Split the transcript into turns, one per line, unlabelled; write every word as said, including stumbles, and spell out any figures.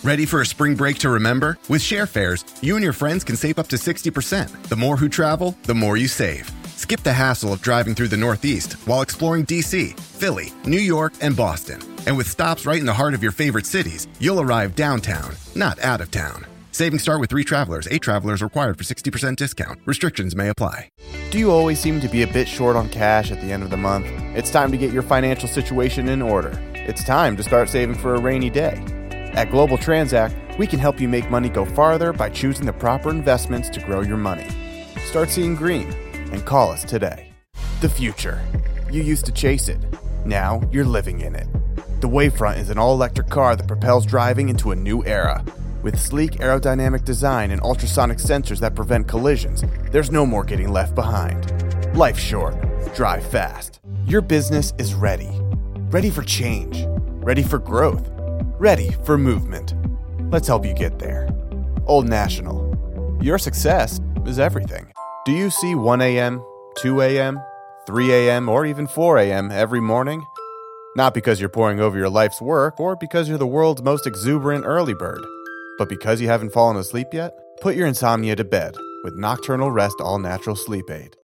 Ready for a spring break to remember? With ShareFares, you and your friends can save up to sixty percent. The more who travel, the more you save. Skip the hassle of driving through the Northeast while exploring D C, Philly, New York, and Boston. And with stops right in the heart of your favorite cities, you'll arrive downtown, not out of town. Savings start with three travelers. Eight travelers required for sixty percent discount. Restrictions may apply.
Do you always seem to be a bit short on cash at the end of the month? It's time to get your financial situation in order. It's time to start saving for a rainy day. At Global Transact, we can help you make money go farther by choosing the proper investments to grow your money. Start seeing green and call us today. The future. You used to chase it. Now you're living in it. The Wavefront is an all-electric car that propels driving into a new era. With sleek aerodynamic design and ultrasonic sensors that prevent collisions, there's no more getting left behind. Life's short. Drive fast. Your business is ready. Ready for change. Ready for growth. Ready for movement. Let's help you get there. Old National. Your success is everything. Do you see one a.m., two a.m., three a.m., or even four a.m. every morning? Not because you're poring over your life's work or because you're the world's most exuberant early bird, but because you haven't fallen asleep yet? Put your insomnia to bed with Nocturnal Rest All Natural Sleep Aid.